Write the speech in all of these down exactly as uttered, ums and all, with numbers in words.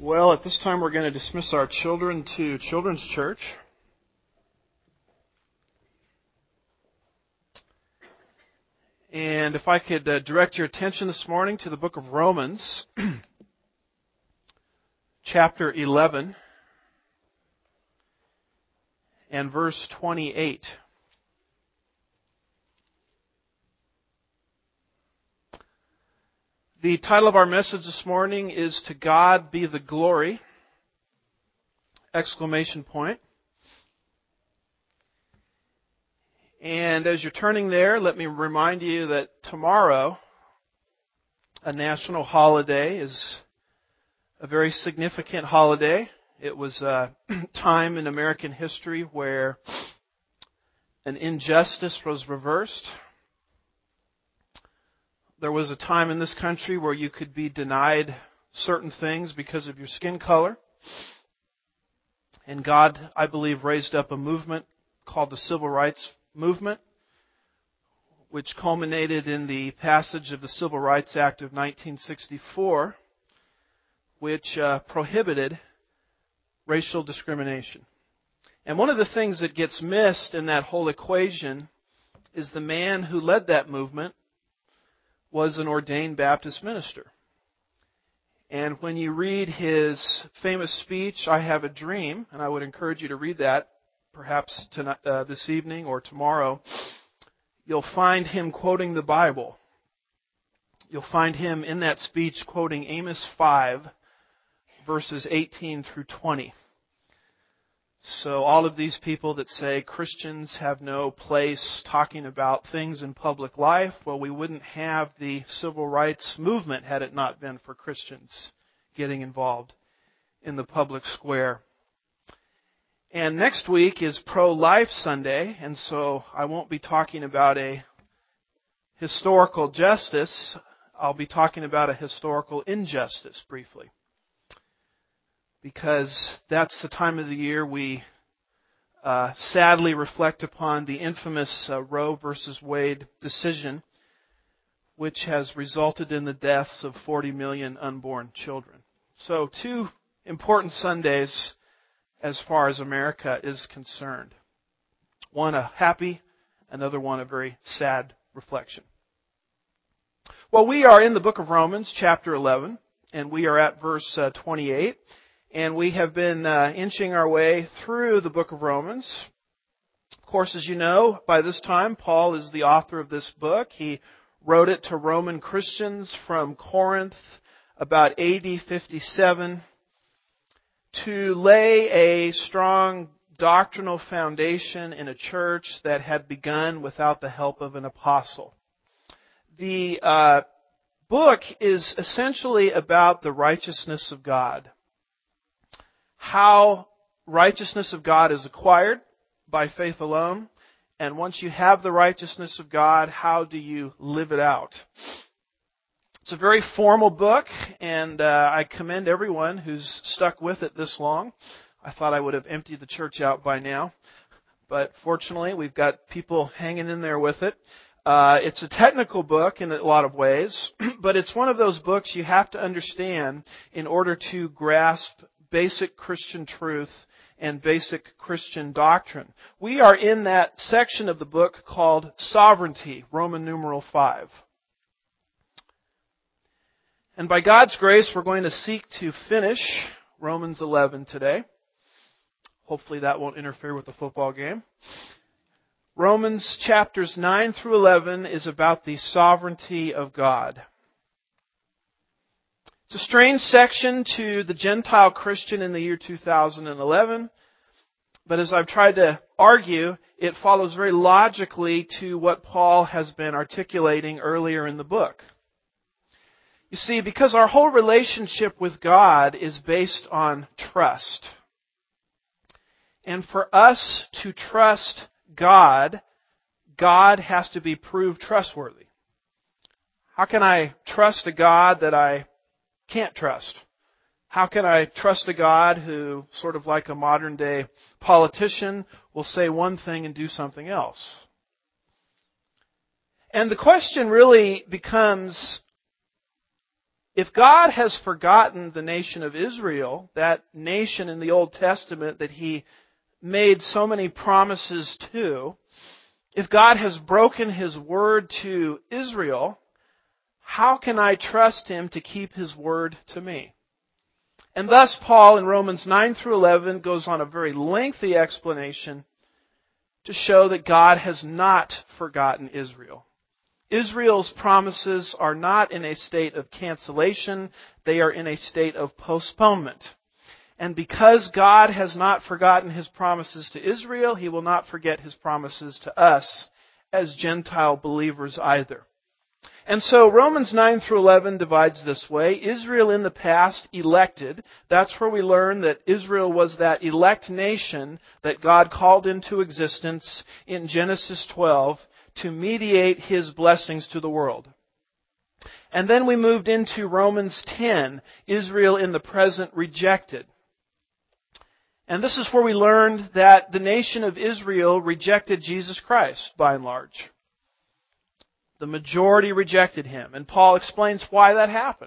Well, at this time we're going to dismiss our children to Children's Church. And if I could uh, direct your attention this morning to the book of Romans, chapter eleven, and verse twenty-eight. The title of our message this morning is "To God Be the Glory!" Exclamation point. And as you're turning there, let me remind you that tomorrow, a national holiday, is a very significant holiday. It was a time in American history where an injustice was reversed. There was a time in this country where you could be denied certain things because of your skin color. And God, I believe, raised up a movement called the Civil Rights Movement, which culminated in the passage of the Civil Rights Act of nineteen sixty-four, which uh, prohibited racial discrimination. And one of the things that gets missed in that whole equation is the man who led that movement was an ordained Baptist minister. And when you read his famous speech, "I Have a Dream," and I would encourage you to read that perhaps tonight, uh, this evening or tomorrow, you'll find him quoting the Bible. You'll find him in that speech quoting Amos five, verses eighteen through twenty. So all of these people that say Christians have no place talking about things in public life, well, we wouldn't have the civil rights movement had it not been for Christians getting involved in the public square. And next week is Pro-Life Sunday, and so I won't be talking about a historical justice. I'll be talking about a historical injustice briefly. Because that's the time of the year we uh, sadly reflect upon the infamous uh, Roe versus Wade decision, which has resulted in the deaths of forty million unborn children. So two important Sundays as far as America is concerned. One a happy, another one a very sad reflection. Well, we are in the book of Romans, chapter eleven, and we are at verse uh, twenty-eight. And we have been uh, inching our way through the book of Romans. Of course, as you know, by this time, Paul is the author of this book. He wrote it to Roman Christians from Corinth about A D fifty-seven to lay a strong doctrinal foundation in a church that had begun without the help of an apostle. The uh, book is essentially about the righteousness of God. How righteousness of God is acquired by faith alone. And once you have the righteousness of God, how do you live it out? It's a very formal book, and uh, I commend everyone who's stuck with it this long. I thought I would have emptied the church out by now, but fortunately we've got people hanging in there with it. Uh, it's a technical book in a lot of ways, but it's one of those books you have to understand in order to grasp basic Christian truth and basic Christian doctrine. We are in that section of the book called Sovereignty, Roman numeral five. And by God's grace, we're going to seek to finish Romans eleven today. Hopefully that won't interfere with the football game. Romans chapters nine through eleven is about the sovereignty of God. It's a strange section to the Gentile Christian in the year two thousand eleven, but as I've tried to argue, it follows very logically to what Paul has been articulating earlier in the book. You see, because our whole relationship with God is based on trust. And for us to trust God, God has to be proved trustworthy. How can I trust a God that I can't trust? How can I trust a God who, sort of like a modern day politician, will say one thing and do something else? And the question really becomes, If God has forgotten the nation of Israel, that nation in the Old Testament that He made so many promises to, if God has broken His word to Israel, how can I trust Him to keep His word to me? And thus Paul in Romans nine through eleven goes on a very lengthy explanation to show that God has not forgotten Israel. Israel's promises are not in a state of cancellation, they are in a state of postponement. And because God has not forgotten His promises to Israel, He will not forget His promises to us as Gentile believers either. And so Romans nine through eleven divides this way. Israel in the past elected. That's where we learn that Israel was that elect nation that God called into existence in Genesis twelve to mediate His blessings to the world. And then we moved into Romans ten, Israel in the present rejected. And this is where we learned that the nation of Israel rejected Jesus Christ, by and large. The majority rejected Him. And Paul explains why that happened.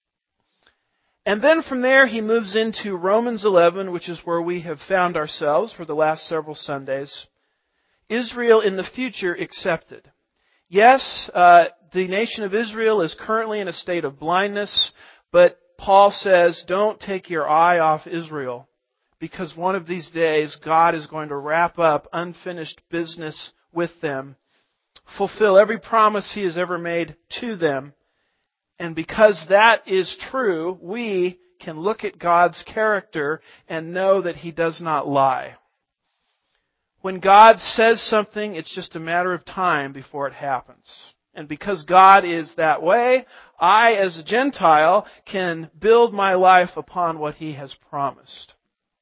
And then from there he moves into Romans eleven, which is where we have found ourselves for the last several Sundays. Israel in the future accepted. Yes, uh, the nation of Israel is currently in a state of blindness, but Paul says, don't take your eye off Israel, because one of these days God is going to wrap up unfinished business with them, fulfill every promise He has ever made to them. And because that is true, we can look at God's character and know that He does not lie. When God says something, it's just a matter of time before it happens. And because God is that way, I, as a Gentile, can build my life upon what He has promised.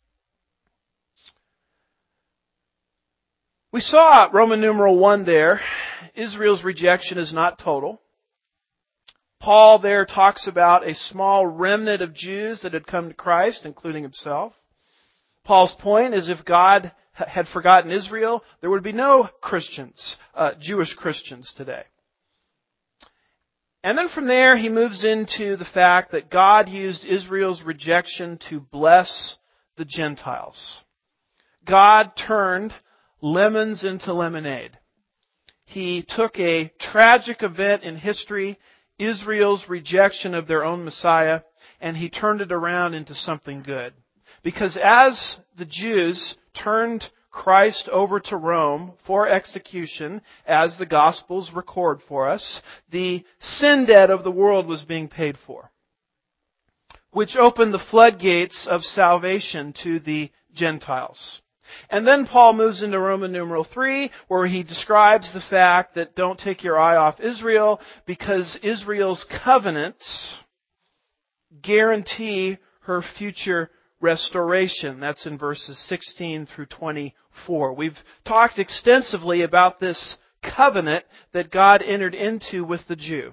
We saw Roman numeral one there. Israel's rejection is not total. Paul there talks about a small remnant of Jews that had come to Christ, including himself. Paul's point is if God had forgotten Israel, there would be no Christians, uh, Jewish Christians today. And then from there, he moves into the fact that God used Israel's rejection to bless the Gentiles. God turned lemons into lemonade. He took a tragic event in history, Israel's rejection of their own Messiah, and He turned it around into something good. Because as the Jews turned Christ over to Rome for execution, as the Gospels record for us, the sin debt of the world was being paid for, which opened the floodgates of salvation to the Gentiles. And then Paul moves into Roman numeral three, where he describes the fact that don't take your eye off Israel, because Israel's covenants guarantee her future restoration. That's in verses sixteen through twenty-four. We've talked extensively about this covenant that God entered into with the Jew.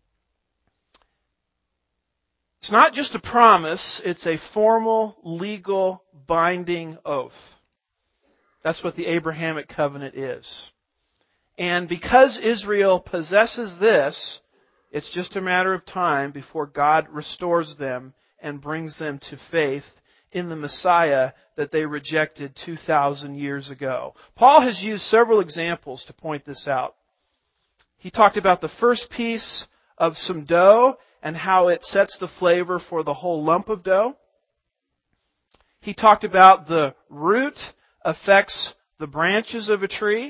It's not just a promise, it's a formal, legal, binding oath. That's what the Abrahamic covenant is. And because Israel possesses this, it's just a matter of time before God restores them and brings them to faith in the Messiah that they rejected two thousand years ago. Paul has used several examples to point this out. He talked about the first piece of some dough and how it sets the flavor for the whole lump of dough. He talked about the root affects the branches of a tree.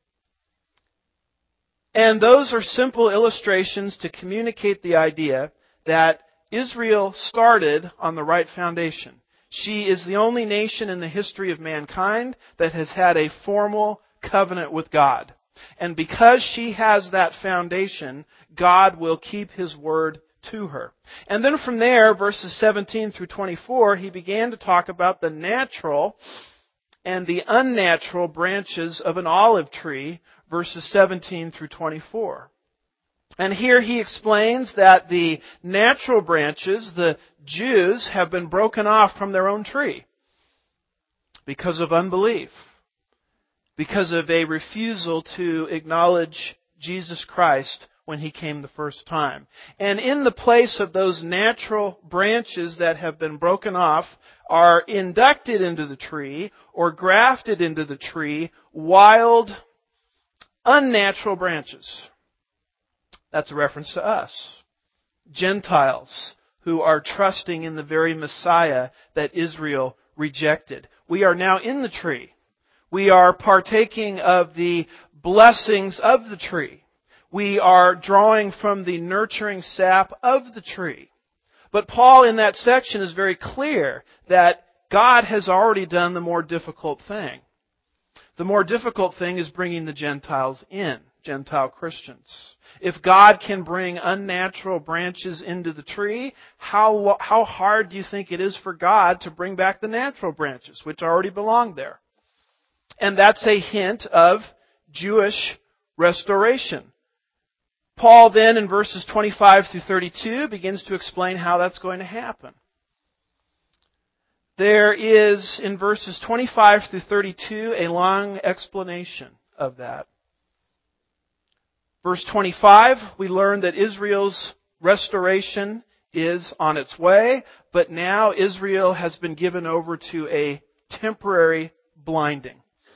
And those are simple illustrations to communicate the idea that Israel started on the right foundation. She is the only nation in the history of mankind that has had a formal covenant with God. And because she has that foundation, God will keep His word to her. And then from there, verses seventeen through twenty-four, he began to talk about the natural and the unnatural branches of an olive tree, verses seventeen through twenty-four. And here he explains that the natural branches, the Jews, have been broken off from their own tree because of unbelief, because of a refusal to acknowledge Jesus Christ when He came the first time. And in the place of those natural branches that have been broken off are inducted into the tree or grafted into the tree wild, unnatural branches. That's a reference to us. Gentiles who are trusting in the very Messiah that Israel rejected. We are now in the tree. We are partaking of the blessings of the tree. We are drawing from the nurturing sap of the tree. But Paul in that section is very clear that God has already done the more difficult thing. The more difficult thing is bringing the Gentiles in, Gentile Christians. If God can bring unnatural branches into the tree, how, how hard do you think it is for God to bring back the natural branches, which already belong there? And that's a hint of Jewish restoration. Paul then in verses twenty-five through thirty-two begins to explain how that's going to happen. There is in verses twenty-five through thirty-two a long explanation of that. Verse twenty-five, we learn that Israel's restoration is on its way, but now Israel has been given over to a temporary blinding.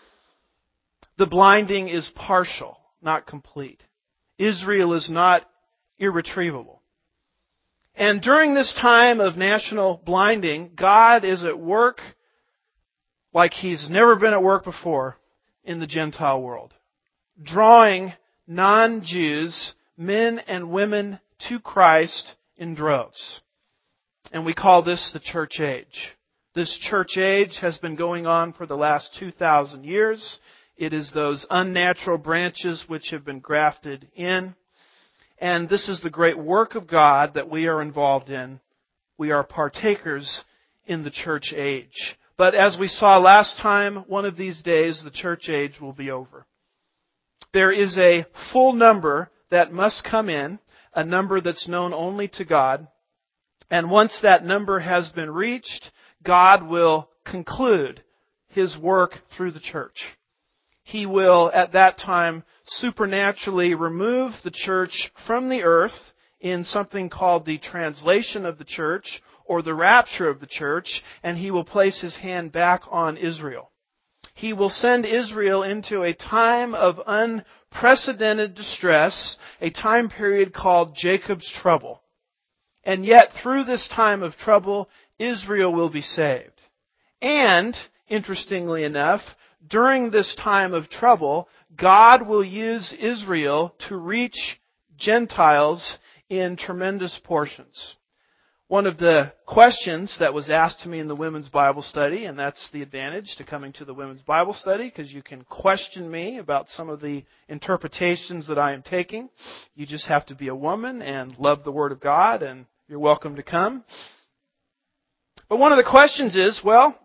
The blinding is partial, not complete. Israel is not irretrievable. And during this time of national blinding, God is at work like He's never been at work before in the Gentile world, drawing non-Jews, men and women, to Christ in droves. And we call this the church age. This church age has been going on for the last two thousand years. It is those unnatural branches which have been grafted in. And this is the great work of God that we are involved in. We are partakers in the church age. But as we saw last time, one of these days the church age will be over. There is a full number that must come in, a number that's known only to God. And once that number has been reached, God will conclude His work through the church. He will, at that time, supernaturally remove the church from the earth in something called the translation of the church or the rapture of the church, and He will place His hand back on Israel. He will send Israel into a time of unprecedented distress, a time period called Jacob's trouble. And yet, through this time of trouble, Israel will be saved. And, interestingly enough, during this time of trouble, God will use Israel to reach Gentiles in tremendous portions. One of the questions that was asked to me in the women's Bible study, and that's the advantage to coming to the women's Bible study, because you can question me about some of the interpretations that I am taking. You just have to be a woman and love the Word of God, and you're welcome to come. But one of the questions is, well,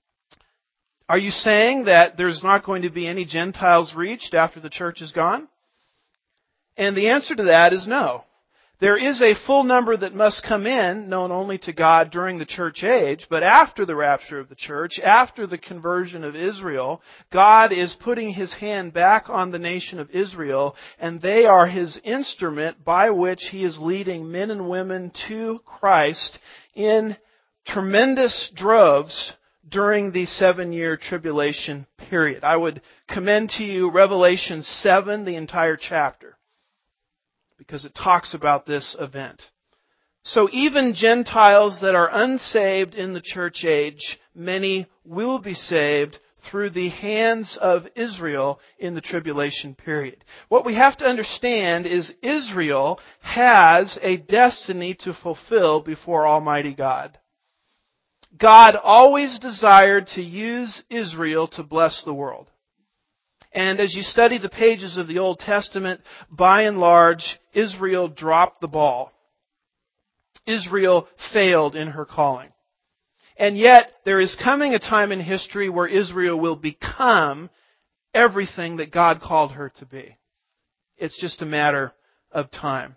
are you saying that there's not going to be any Gentiles reached after the church is gone? And the answer to that is no. There is a full number that must come in, known only to God during the church age, but after the rapture of the church, after the conversion of Israel, God is putting His hand back on the nation of Israel, and they are His instrument by which He is leading men and women to Christ in tremendous droves during the seven-year tribulation period. I would commend to you Revelation seven, the entire chapter, because it talks about this event. So even Gentiles that are unsaved in the church age, many will be saved through the hands of Israel in the tribulation period. What we have to understand is Israel has a destiny to fulfill before Almighty God. God always desired to use Israel to bless the world. And as you study the pages of the Old Testament, by and large, Israel dropped the ball. Israel failed in her calling. And yet, there is coming a time in history where Israel will become everything that God called her to be. It's just a matter of time.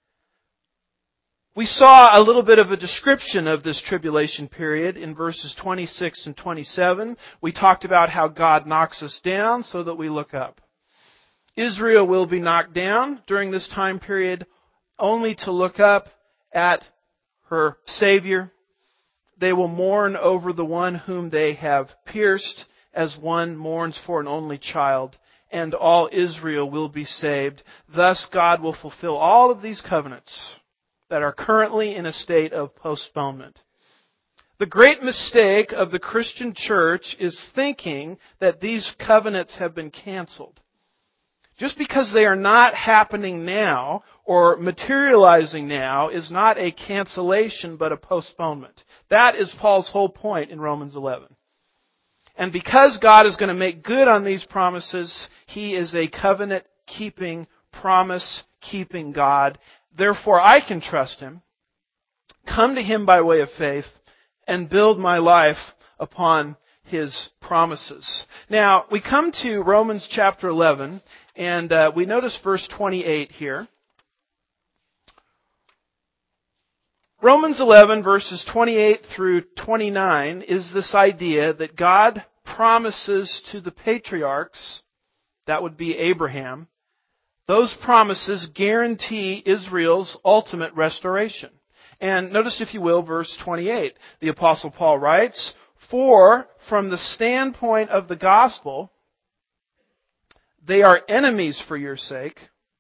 We saw a little bit of a description of this tribulation period in verses twenty-six and twenty-seven. We talked about how God knocks us down so that we look up. Israel will be knocked down during this time period, only to look up at her Savior. They will mourn over the one whom they have pierced, as one mourns for an only child, and all Israel will be saved. Thus God will fulfill all of these covenants that are currently in a state of postponement. The great mistake of the Christian church is thinking that these covenants have been canceled. Just because they are not happening now or materializing now is not a cancellation but a postponement. That is Paul's whole point in Romans eleven. And because God is going to make good on these promises, He is a covenant-keeping, promise-keeping God. Therefore, I can trust Him, come to Him by way of faith, and build my life upon His promises. Now, we come to Romans chapter eleven, and uh, we notice verse twenty-eight here. Romans eleven, verses twenty-eight through twenty-nine, is this idea that God promises to the patriarchs, that would be Abraham, those promises guarantee Israel's ultimate restoration. And notice, if you will, verse twenty-eight. The Apostle Paul writes, "For from the standpoint of the gospel, they are enemies for your sake,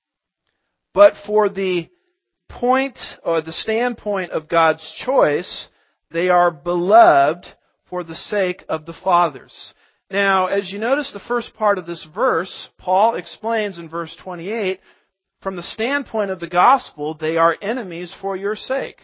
but for the point or the standpoint of God's choice, they are beloved for the sake of the fathers." Now, as you notice the first part of this verse, Paul explains in verse twenty-eight, from the standpoint of the gospel, they are enemies for your sake.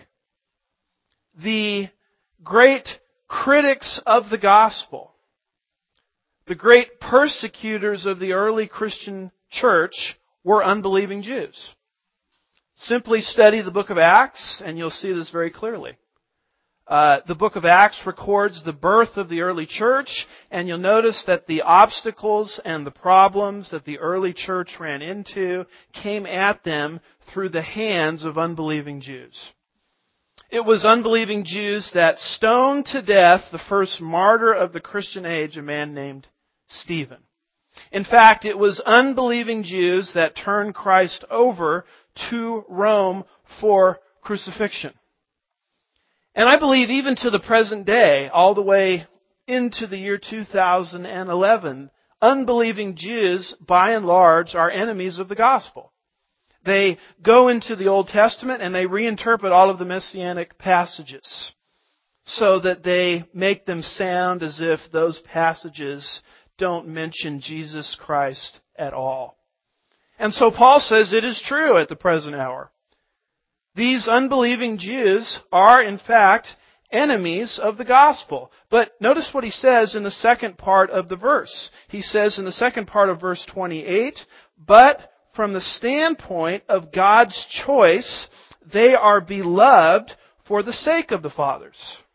The great critics of the gospel, the great persecutors of the early Christian church, were unbelieving Jews. Simply study the book of Acts, and you'll see this very clearly. Uh, the book of Acts records the birth of the early church, and you'll notice that the obstacles and the problems that the early church ran into came at them through the hands of unbelieving Jews. It was unbelieving Jews that stoned to death the first martyr of the Christian age, a man named Stephen. In fact, it was unbelieving Jews that turned Christ over to Rome for crucifixion. And I believe even to the present day, all the way into the year two thousand eleven, unbelieving Jews, by and large, are enemies of the gospel. They go into the Old Testament and they reinterpret all of the Messianic passages so that they make them sound as if those passages don't mention Jesus Christ at all. And so Paul says it is true at the present hour. These unbelieving Jews are, in fact, enemies of the gospel. But notice what he says in the second part of the verse. He says in the second part of verse twenty-eight, "But from the standpoint of God's choice, they are beloved for the sake of the fathers."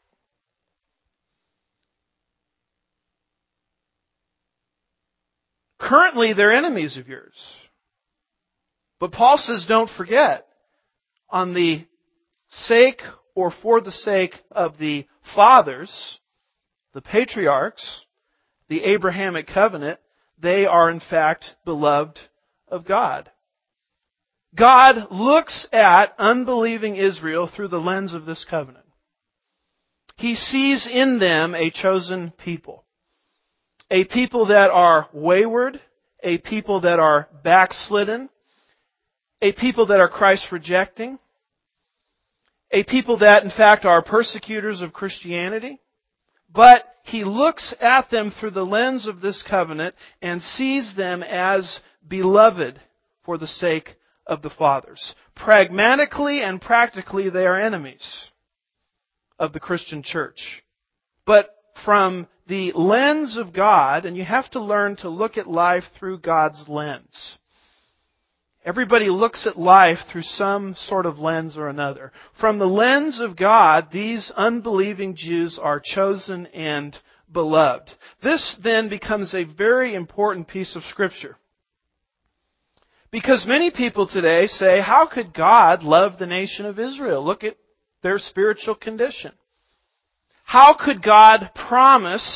Currently, they're enemies of yours. But Paul says, don't forget, on the sake or for the sake of the fathers, the patriarchs, the Abrahamic covenant, they are in fact beloved of God. God looks at unbelieving Israel through the lens of this covenant. He sees in them a chosen people. A people that are wayward, a people that are backslidden, a people that are Christ-rejecting, a people that, in fact, are persecutors of Christianity. But He looks at them through the lens of this covenant and sees them as beloved for the sake of the fathers. Pragmatically and practically, they are enemies of the Christian church. But from the lens of God, and you have to learn to look at life through God's lens. Everybody looks at life through some sort of lens or another. From the lens of God, these unbelieving Jews are chosen and beloved. This then becomes a very important piece of Scripture. Because many people today say, how could God love the nation of Israel? Look at their spiritual condition. How could God promise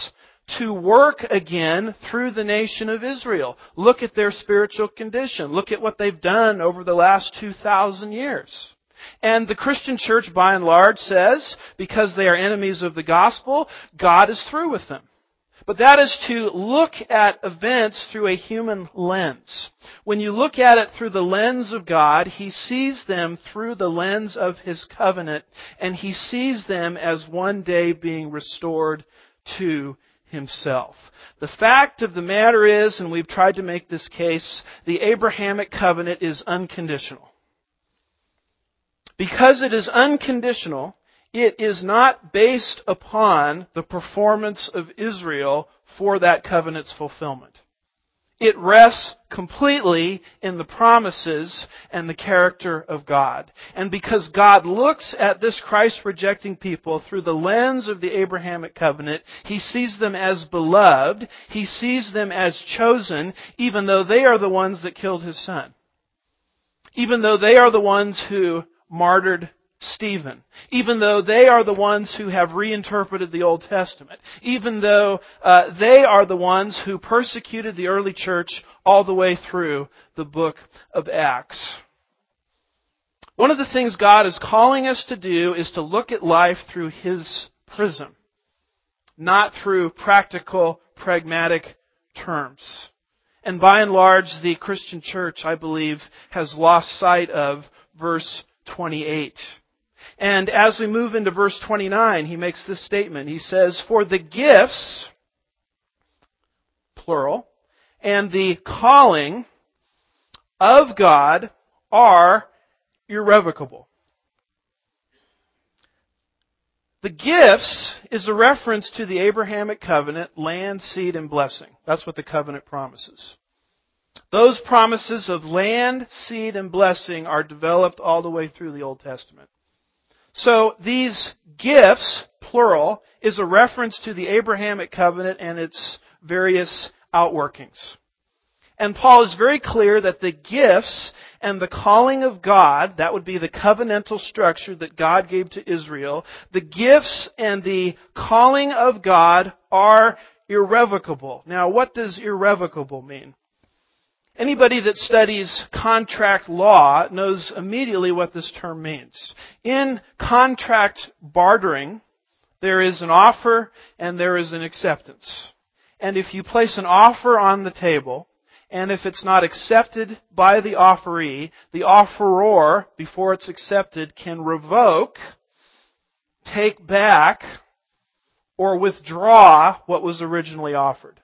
to work again through the nation of Israel. Look at their spiritual condition. Look at what they've done over the last two thousand years. And the Christian church, by and large, says, because they are enemies of the gospel, God is through with them. But that is to look at events through a human lens. When you look at it through the lens of God, He sees them through the lens of His covenant, and He sees them as one day being restored to Himself. The fact of the matter is, and we've tried to make this case, the Abrahamic covenant is unconditional. Because it is unconditional, it is not based upon the performance of Israel for that covenant's fulfillment. It rests completely in the promises and the character of God. And because God looks at this Christ-rejecting people through the lens of the Abrahamic covenant, He sees them as beloved, He sees them as chosen, even though they are the ones that killed His Son. Even though they are the ones who martyred Stephen, even though they are the ones who have reinterpreted the Old Testament, even though uh, they are the ones who persecuted the early church all the way through the book of Acts. One of the things God is calling us to do is to look at life through His prism, not through practical, pragmatic terms. And by and large, the Christian church, I believe, has lost sight of verse twenty-eight. And as we move into verse twenty-nine, he makes this statement. He says, "For the gifts," plural, "and the calling of God are irrevocable." The gifts is a reference to the Abrahamic covenant, land, seed, and blessing. That's what the covenant promises. Those promises of land, seed, and blessing are developed all the way through the Old Testament. So these gifts, plural, is a reference to the Abrahamic covenant and its various outworkings. And Paul is very clear that the gifts and the calling of God, that would be the covenantal structure that God gave to Israel, the gifts and the calling of God are irrevocable. Now, what does irrevocable mean? Anybody that studies contract law knows immediately what this term means. In contract bartering, there is an offer and there is an acceptance. And if you place an offer on the table, and if it's not accepted by the offeree, the offeror, before it's accepted, can revoke, take back, or withdraw what was originally offered.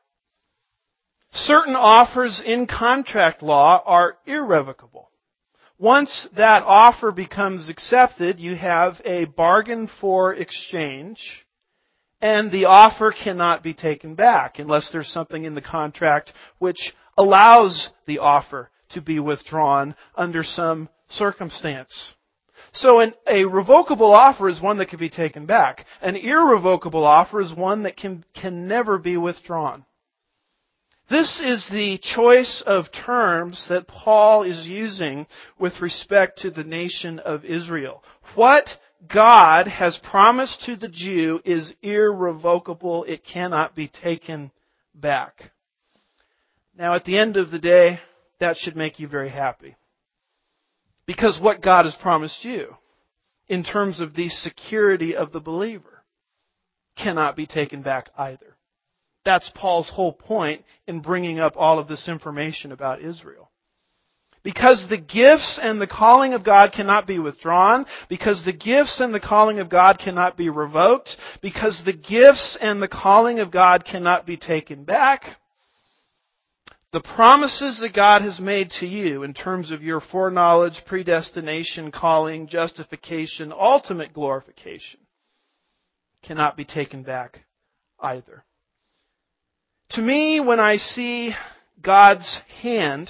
Certain offers in contract law are irrevocable. Once that offer becomes accepted, you have a bargain for exchange, and the offer cannot be taken back unless there's something in the contract which allows the offer to be withdrawn under some circumstance. So an, a revocable offer is one that can be taken back. An irrevocable offer is one that can, can never be withdrawn. This is the choice of terms that Paul is using with respect to the nation of Israel. What God has promised to the Jew is irrevocable. It cannot be taken back. Now, at the end of the day, that should make you very happy. Because what God has promised you, in terms of the security of the believer, cannot be taken back either. That's Paul's whole point in bringing up all of this information about Israel. Because the gifts and the calling of God cannot be withdrawn, because the gifts and the calling of God cannot be revoked, because the gifts and the calling of God cannot be taken back, the promises that God has made to you in terms of your foreknowledge, predestination, calling, justification, ultimate glorification cannot be taken back either. To me, when I see God's hand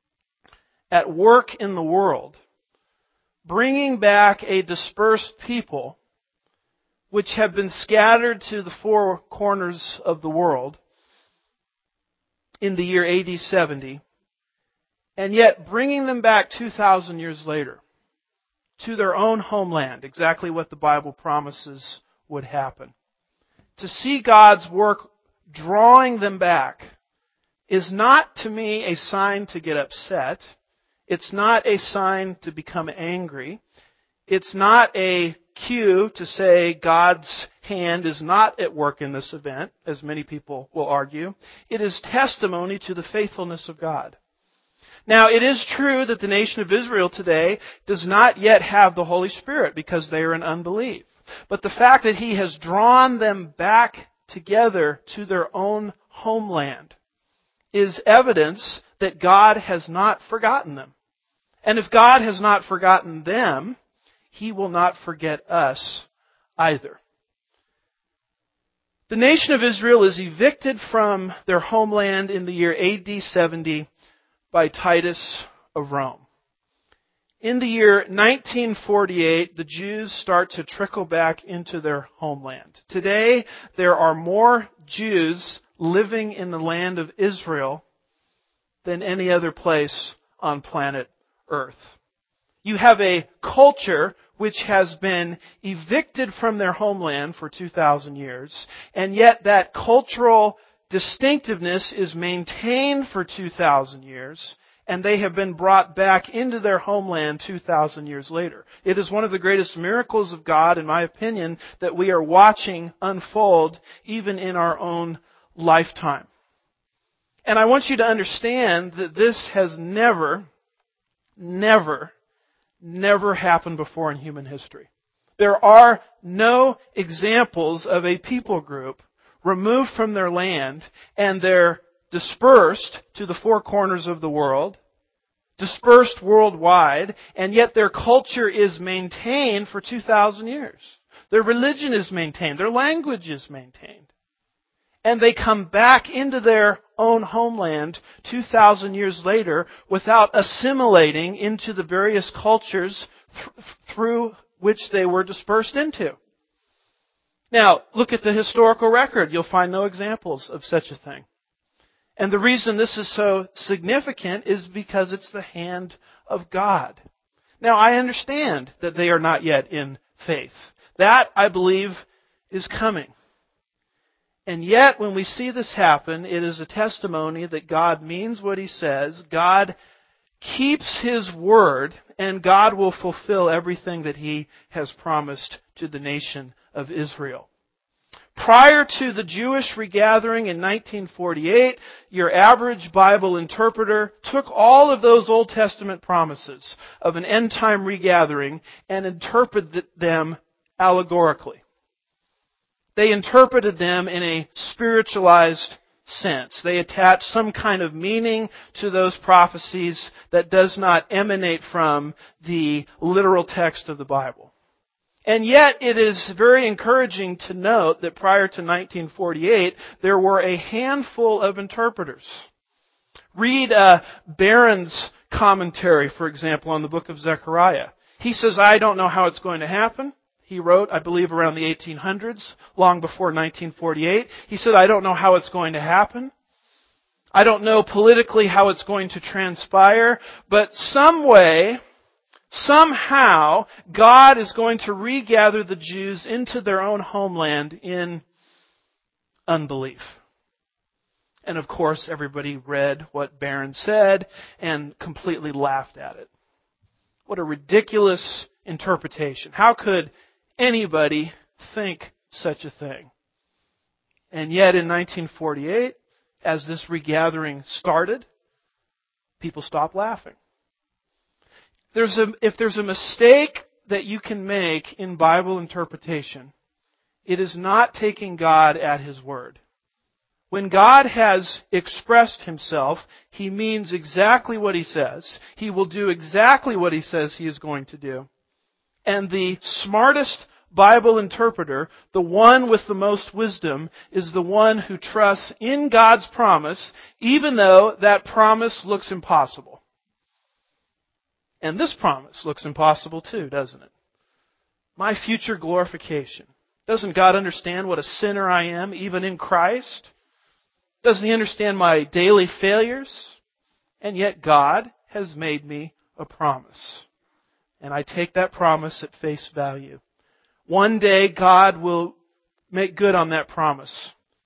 at work in the world, bringing back a dispersed people which have been scattered to the four corners of the world in the year A D seventy, and yet bringing them back two thousand years later to their own homeland, exactly what the Bible promises would happen. To see God's work drawing them back is not, to me, a sign to get upset. It's not a sign to become angry. It's not a cue to say God's hand is not at work in this event, as many people will argue. It is testimony to the faithfulness of God. Now, it is true that the nation of Israel today does not yet have the Holy Spirit because they are in unbelief. But the fact that He has drawn them back together to their own homeland is evidence that God has not forgotten them. And if God has not forgotten them, He will not forget us either. The nation of Israel is evicted from their homeland in the year A D seventy by Titus of Rome. In the year nineteen forty-eight, the Jews start to trickle back into their homeland. Today, there are more Jews living in the land of Israel than any other place on planet Earth. You have a culture which has been evicted from their homeland for two thousand years, and yet that cultural distinctiveness is maintained for two thousand years, and they have been brought back into their homeland two thousand years later. It is one of the greatest miracles of God, in my opinion, that we are watching unfold even in our own lifetime. And I want you to understand that this has never, never, never happened before in human history. There are no examples of a people group removed from their land and they're dispersed to the four corners of the world, dispersed worldwide, and yet their culture is maintained for two thousand years. Their religion is maintained. Their language is maintained. And they come back into their own homeland two thousand years later without assimilating into the various cultures th- through which they were dispersed into. Now, look at the historical record. You'll find no examples of such a thing. And the reason this is so significant is because it's the hand of God. Now, I understand that they are not yet in faith. That, I believe, is coming. And yet, when we see this happen, it is a testimony that God means what He says, God keeps His word, and God will fulfill everything that He has promised to the nation of Israel. Prior to the Jewish regathering in nineteen forty-eight, your average Bible interpreter took all of those Old Testament promises of an end-time regathering and interpreted them allegorically. They interpreted them in a spiritualized sense. They attached some kind of meaning to those prophecies that does not emanate from the literal text of the Bible. And yet, it is very encouraging to note that prior to nineteen forty-eight, there were a handful of interpreters. Read uh, Barron's commentary, for example, on the book of Zechariah. He says, I don't know how it's going to happen. He wrote, I believe, around the eighteen hundreds, long before nineteen forty-eight. He said, I don't know how it's going to happen. I don't know politically how it's going to transpire, but some way, somehow, God is going to regather the Jews into their own homeland in unbelief. And of course, everybody read what Barron said and completely laughed at it. What a ridiculous interpretation. How could anybody think such a thing? And yet in nineteen forty-eight, as this regathering started, people stopped laughing. There's a, if there's a mistake that you can make in Bible interpretation, it is not taking God at His word. When God has expressed Himself, He means exactly what He says. He will do exactly what He says He is going to do. And the smartest Bible interpreter, the one with the most wisdom, is the one who trusts in God's promise, even though that promise looks impossible. And this promise looks impossible too, doesn't it? My future glorification. Doesn't God understand what a sinner I am, even in Christ? Doesn't He understand my daily failures? And yet God has made me a promise. And I take that promise at face value. One day God will make good on that promise.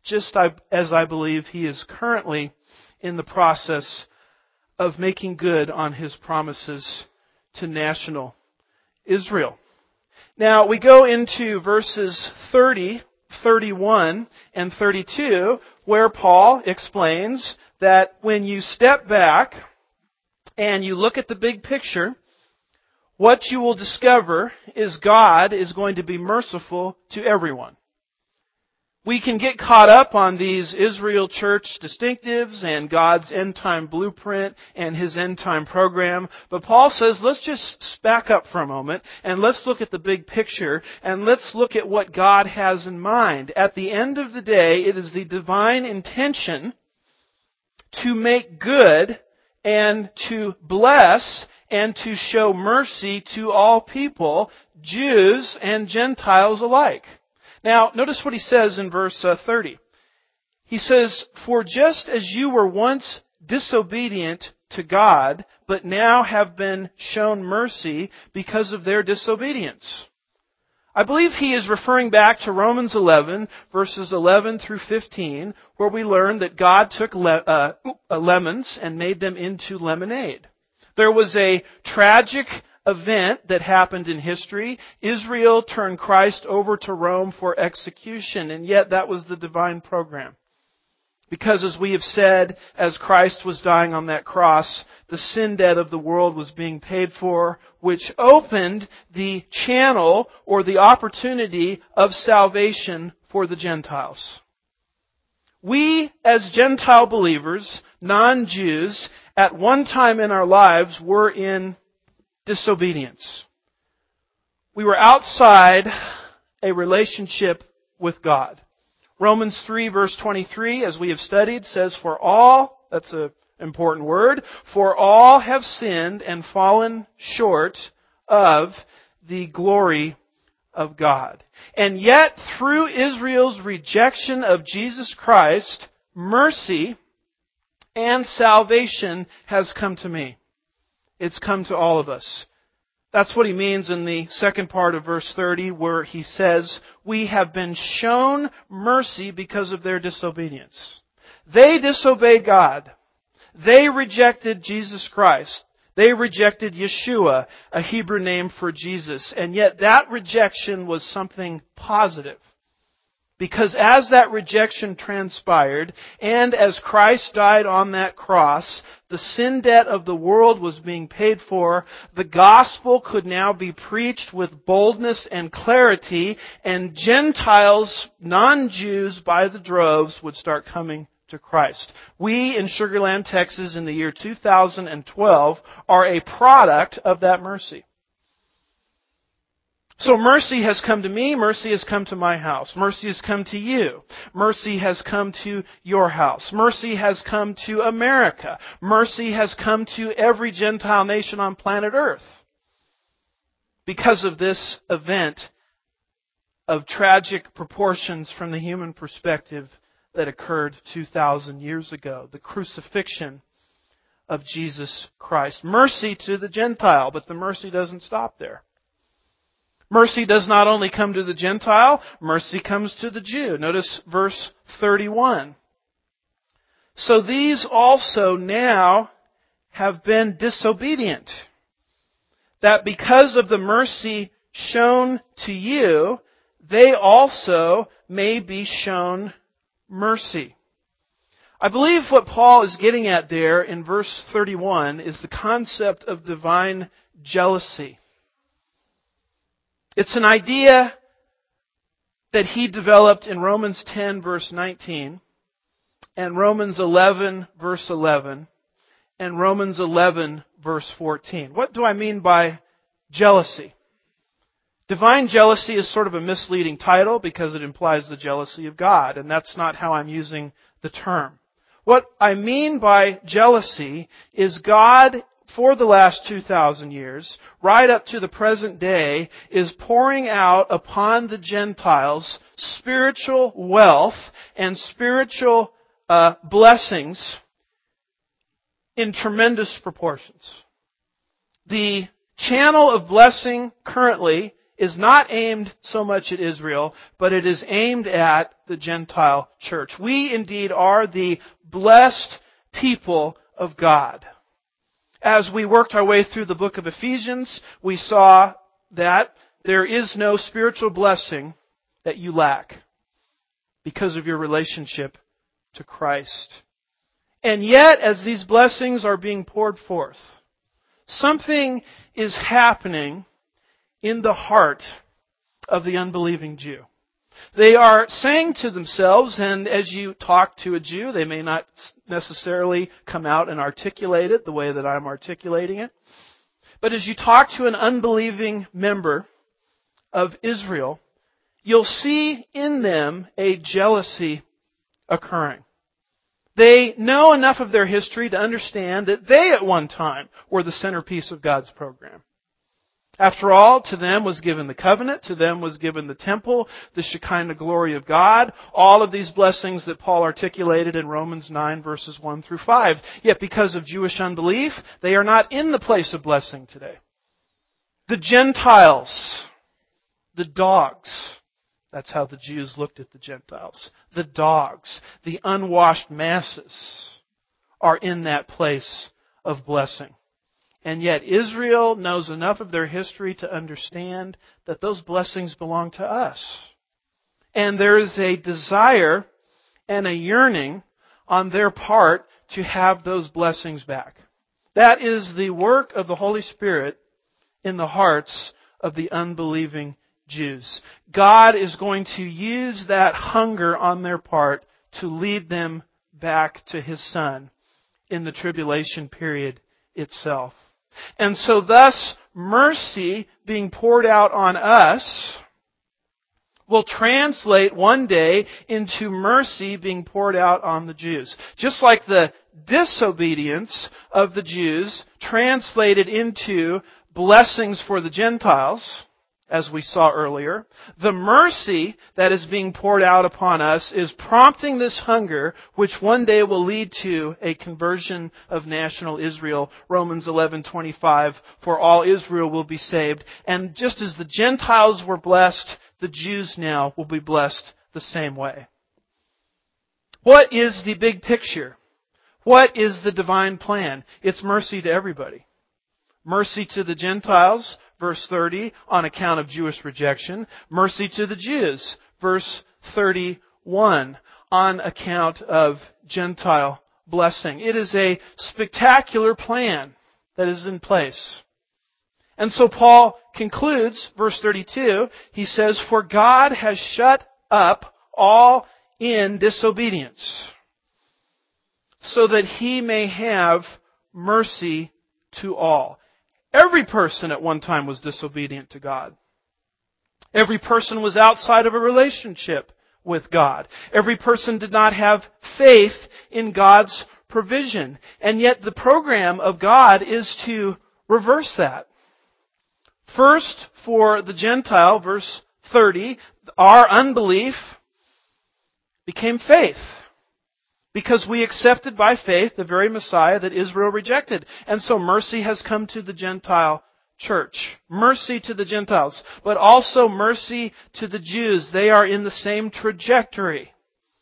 just as I believe He is currently in the process of making good on His promises to national Israel. Now, we go into verses thirty, thirty-one, and thirty-two, where Paul explains that when you step back and you look at the big picture, what you will discover is God is going to be merciful to everyone. We can get caught up on these Israel church distinctives and God's end-time blueprint and His end-time program. But Paul says, let's just back up for a moment and let's look at the big picture and let's look at what God has in mind. At the end of the day, it is the divine intention to make good and to bless and to show mercy to all people, Jews and Gentiles alike. Now, notice what he says in verse uh, thirty. He says, "For just as you were once disobedient to God, but now have been shown mercy because of their disobedience." I believe he is referring back to Romans eleven, verses eleven through fifteen, where we learn that God took le- uh, lemons and made them into lemonade. There was a tragic event that happened in history. Israel turned Christ over to Rome for execution, and yet that was the divine program. Because as we have said, as Christ was dying on that cross, the sin debt of the world was being paid for, which opened the channel or the opportunity of salvation for the Gentiles. We, as Gentile believers, non-Jews, at one time in our lives were in disobedience. We were outside a relationship with God. Romans three verse twenty-three, as we have studied, says, "For all," that's an important word, "for all have sinned and fallen short of the glory of God." And yet, through Israel's rejection of Jesus Christ, mercy and salvation has come to me. It's come to all of us. That's what he means in the second part of verse thirty, where he says, we have been shown mercy because of their disobedience. They disobeyed God. They rejected Jesus Christ. They rejected Yeshua, a Hebrew name for Jesus. And yet that rejection was something positive. Because as that rejection transpired, and as Christ died on that cross, the sin debt of the world was being paid for, the gospel could now be preached with boldness and clarity, and Gentiles, non-Jews by the droves, would start coming to Christ. We in Sugar Land, Texas, in the year two thousand twelve, are a product of that mercy. So mercy has come to me, mercy has come to my house, mercy has come to you, mercy has come to your house, mercy has come to America, mercy has come to every Gentile nation on planet Earth. Because of this event of tragic proportions from the human perspective that occurred two thousand years ago, the crucifixion of Jesus Christ. Mercy to the Gentile, but the mercy doesn't stop there. Mercy does not only come to the Gentile, mercy comes to the Jew. Notice verse thirty-one. So these also now have been disobedient, that because of the mercy shown to you, they also may be shown mercy. I believe what Paul is getting at there in verse thirty-one is the concept of divine jealousy. It's an idea that he developed in Romans ten verse nineteen, and Romans eleven verse eleven, and Romans eleven verse fourteen. What do I mean by jealousy? Divine jealousy is sort of a misleading title because it implies the jealousy of God, and that's not how I'm using the term. What I mean by jealousy is God, for the last two thousand years, right up to the present day, is pouring out upon the Gentiles spiritual wealth and spiritual uh, blessings in tremendous proportions. The channel of blessing currently is not aimed so much at Israel, but it is aimed at the Gentile church. We indeed are the blessed people of God. As we worked our way through the book of Ephesians, we saw that there is no spiritual blessing that you lack because of your relationship to Christ. And yet, as these blessings are being poured forth, something is happening in the heart of the unbelieving Jew. They are saying to themselves, and as you talk to a Jew, they may not necessarily come out and articulate it the way that I'm articulating it. But as you talk to an unbelieving member of Israel, you'll see in them a jealousy occurring. They know enough of their history to understand that they at one time were the centerpiece of God's program. After all, to them was given the covenant, to them was given the temple, the Shekinah glory of God, all of these blessings that Paul articulated in Romans nine verses one through five. Yet because of Jewish unbelief, they are not in the place of blessing today. The Gentiles, the dogs, that's how the Jews looked at the Gentiles. The dogs, the unwashed masses, are in that place of blessing. And yet Israel knows enough of their history to understand that those blessings belong to us. And there is a desire and a yearning on their part to have those blessings back. That is the work of the Holy Spirit in the hearts of the unbelieving Jews. God is going to use that hunger on their part to lead them back to His Son in the tribulation period itself. And so thus, mercy being poured out on us will translate one day into mercy being poured out on the Jews. Just like the disobedience of the Jews translated into blessings for the Gentiles, as we saw earlier, the mercy that is being poured out upon us is prompting this hunger, which one day will lead to a conversion of national Israel. Romans eleven twenty-five, for all Israel will be saved. And just as the Gentiles were blessed, the Jews now will be blessed the same way. What is the big picture? What is the divine plan? It's mercy to everybody. Mercy to the Gentiles, verse thirty, on account of Jewish rejection. Mercy to the Jews, verse thirty-one, on account of Gentile blessing. It is a spectacular plan that is in place. And so Paul concludes, verse thirty-two, he says, for God has shut up all in disobedience, so that He may have mercy to all. Every person at one time was disobedient to God. Every person was outside of a relationship with God. Every person did not have faith in God's provision. And yet the program of God is to reverse that. First, for the Gentile, verse thirty, our unbelief became faith. Because we accepted by faith the very Messiah that Israel rejected. And so mercy has come to the Gentile church. Mercy to the Gentiles. But also mercy to the Jews. They are in the same trajectory.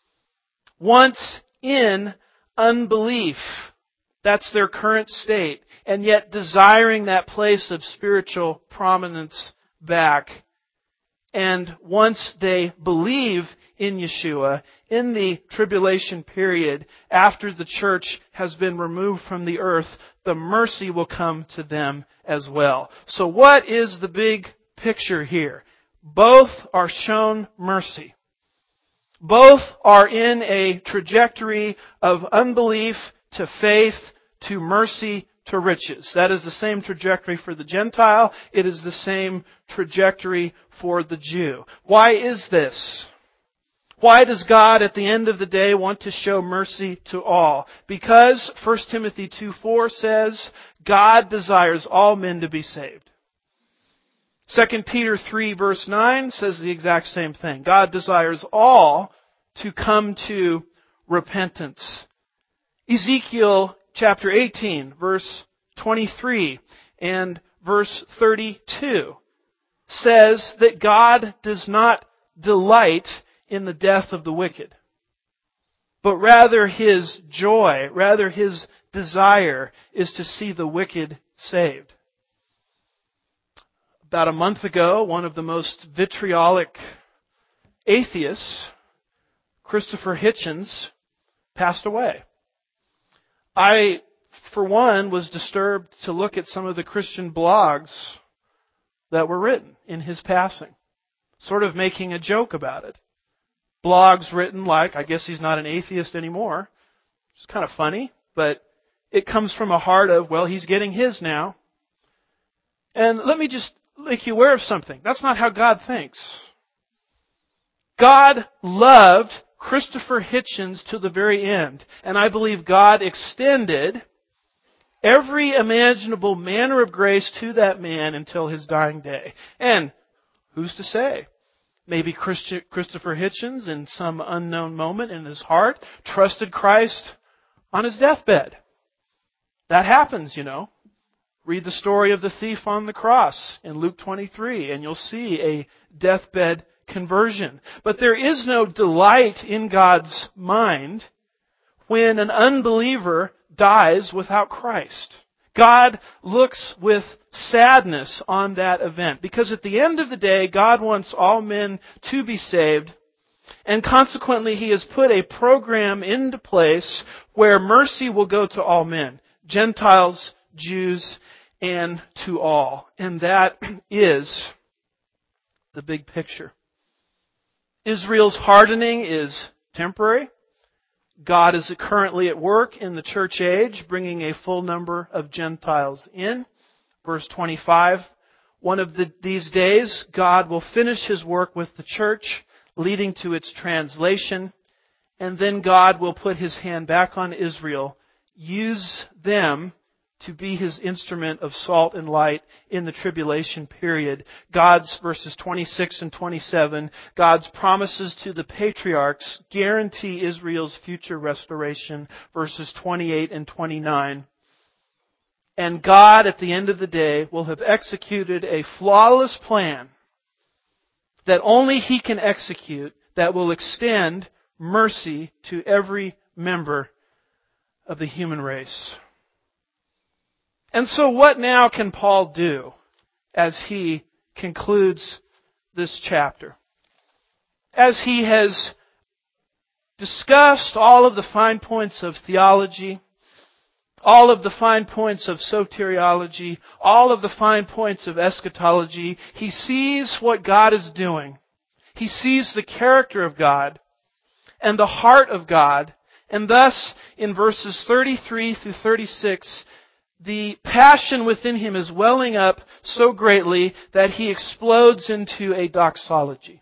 Once in unbelief. That's their current state. And yet desiring that place of spiritual prominence back. And once they believe in Yeshua, in the tribulation period, after the church has been removed from the earth, the mercy will come to them as well. So what is the big picture here? Both are shown mercy. Both are in a trajectory of unbelief to faith to mercy to riches. That is the same trajectory for the Gentile. It is the same trajectory for the Jew. Why is this? Why does God at the end of the day want to show mercy to all? Because First Timothy two four says, God desires all men to be saved. Second Peter three verse nine says the exact same thing. God desires all to come to repentance. Ezekiel chapter eighteen verse twenty-three and verse thirty-two says that God does not delight in the death of the wicked, but rather His joy, rather His desire is to see the wicked saved. About a month ago, one of the most vitriolic atheists, Christopher Hitchens, passed away. I, for one, was disturbed to look at some of the Christian blogs that were written in his passing, sort of making a joke about it. Blogs written like, I guess he's not an atheist anymore. It's kind of funny, but it comes from a heart of, well, he's getting his now. And let me just make you aware of something. That's not how God thinks. God loved Christopher Hitchens to the very end. And I believe God extended every imaginable manner of grace to that man until his dying day. And who's to say? Maybe Christopher Hitchens, in some unknown moment in his heart, trusted Christ on his deathbed. That happens, you know. Read the story of the thief on the cross in Luke twenty-three, and you'll see a deathbed conversion. But there is no delight in God's mind when an unbeliever dies without Christ. God looks with sadness on that event, because at the end of the day, God wants all men to be saved, and consequently He has put a program into place where mercy will go to all men, Gentiles, Jews, and to all. And that is the big picture. Israel's hardening is temporary. God is currently at work in the church age, bringing a full number of Gentiles in. Verse twenty-five, one of the, these days, God will finish His work with the church, leading to its translation, and then God will put His hand back on Israel, use them to be His instrument of salt and light in the tribulation period. God's, verses twenty-six and twenty-seven, God's promises to the patriarchs guarantee Israel's future restoration. Verses twenty-eight and twenty-nine. And God, at the end of the day, will have executed a flawless plan that only He can execute, that will extend mercy to every member of the human race. And so what now can Paul do as he concludes this chapter? As he has discussed all of the fine points of theology, all of the fine points of soteriology, all of the fine points of eschatology, he sees what God is doing. He sees the character of God and the heart of God, and thus in verses thirty-three through thirty-six, the passion within him is welling up so greatly that he explodes into a doxology.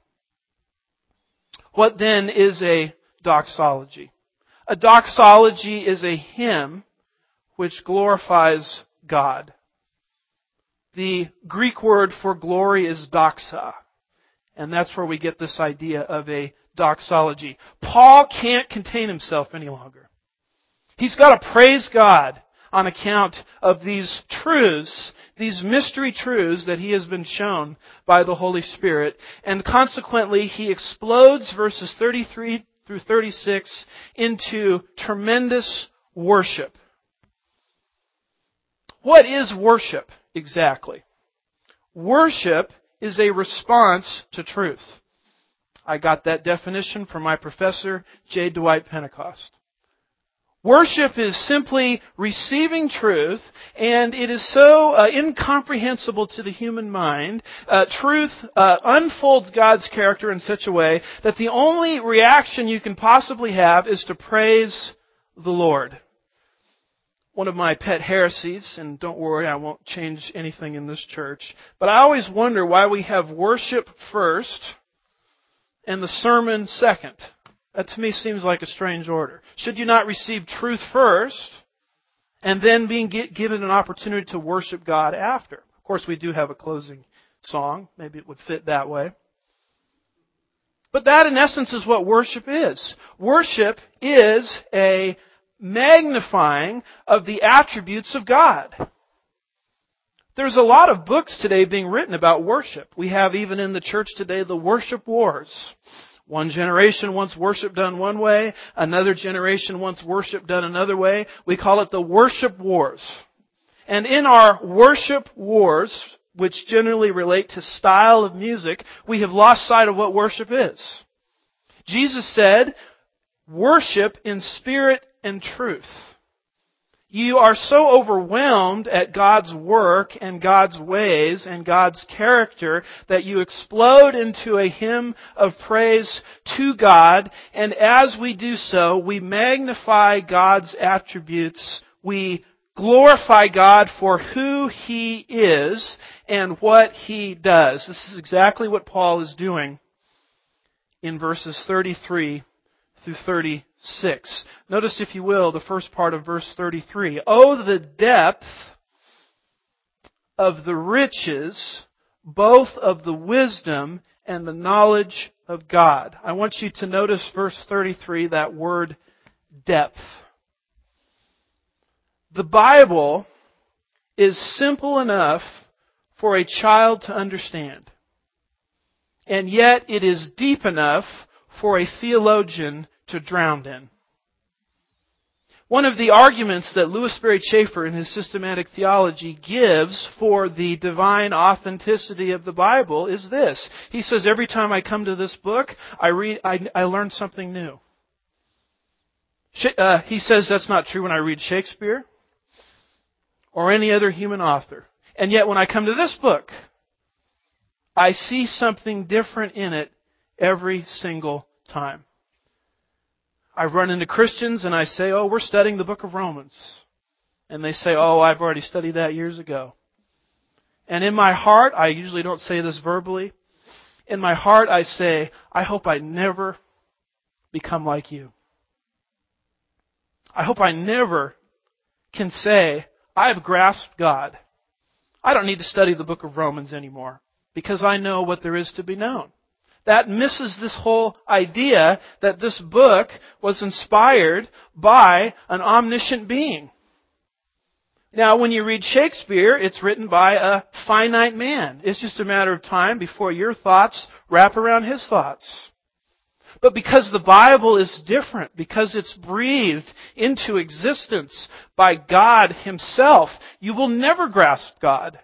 What then is a doxology? A doxology is a hymn which glorifies God. The Greek word for glory is doxa, and that's where we get this idea of a doxology. Paul can't contain himself any longer. He's got to praise God on account of these truths, these mystery truths that he has been shown by the Holy Spirit. And consequently, he explodes verses thirty-three through thirty-six into tremendous worship. What is worship exactly? Worship is a response to truth. I got that definition from my professor, J. Dwight Pentecost. Worship is simply receiving truth, and it is so uh, incomprehensible to the human mind. Uh, truth uh, unfolds God's character in such a way that the only reaction you can possibly have is to praise the Lord. One of my pet heresies, and don't worry, I won't change anything in this church, but I always wonder why we have worship first and the sermon second. That to me seems like a strange order. Should you not receive truth first and then being given an opportunity to worship God after? Of course, we do have a closing song. Maybe it would fit that way. But that in essence is what worship is. Worship is a magnifying of the attributes of God. There's a lot of books today being written about worship. We have even in the church today the worship wars. One generation wants worship done one way, another generation wants worship done another way. We call it the worship wars. And in our worship wars, which generally relate to style of music, we have lost sight of what worship is. Jesus said, worship in spirit and truth. You are so overwhelmed at God's work and God's ways and God's character that you explode into a hymn of praise to God. And as we do so, we magnify God's attributes. We glorify God for who He is and what He does. This is exactly what Paul is doing in verses thirty-three through thirty-six. Notice, if you will, the first part of verse thirty-three. Oh, the depth of the riches, both of the wisdom and the knowledge of God. I want you to notice verse thirty-three, that word depth. The Bible is simple enough for a child to understand. And yet it is deep enough for a theologian to drown in. One of the arguments that Louis Sperry Chafer in his systematic theology gives for the divine authenticity of the Bible is this. He says, every time I come to this book, I read, I, I learn something new. Uh, he says that's not true when I read Shakespeare or any other human author. And yet when I come to this book, I see something different in it every single time. I run into Christians and I say, oh, we're studying the book of Romans. And they say, oh, I've already studied that years ago. And in my heart, I usually don't say this verbally. In my heart, I say, I hope I never become like you. I hope I never can say, I've grasped God. I don't need to study the book of Romans anymore because I know what there is to be known. That misses this whole idea that this book was inspired by an omniscient being. Now, when you read Shakespeare, it's written by a finite man. It's just a matter of time before your thoughts wrap around his thoughts. But because the Bible is different, because it's breathed into existence by God Himself, you will never grasp God.